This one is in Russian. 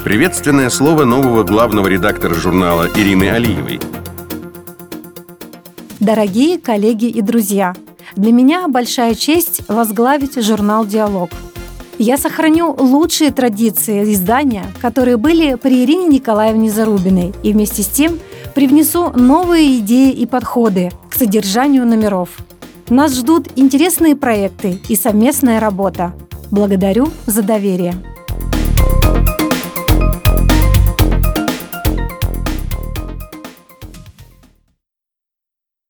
Приветственное слово нового главного редактора журнала Ирины Алиевой. Дорогие коллеги и друзья, для меня большая честь возглавить журнал «Диалог». Я сохраню лучшие традиции издания, которые были при Ирине Николаевне Зарубиной, и вместе с тем привнесу новые идеи и подходы к содержанию номеров. Нас ждут интересные проекты и совместная работа. Благодарю за доверие.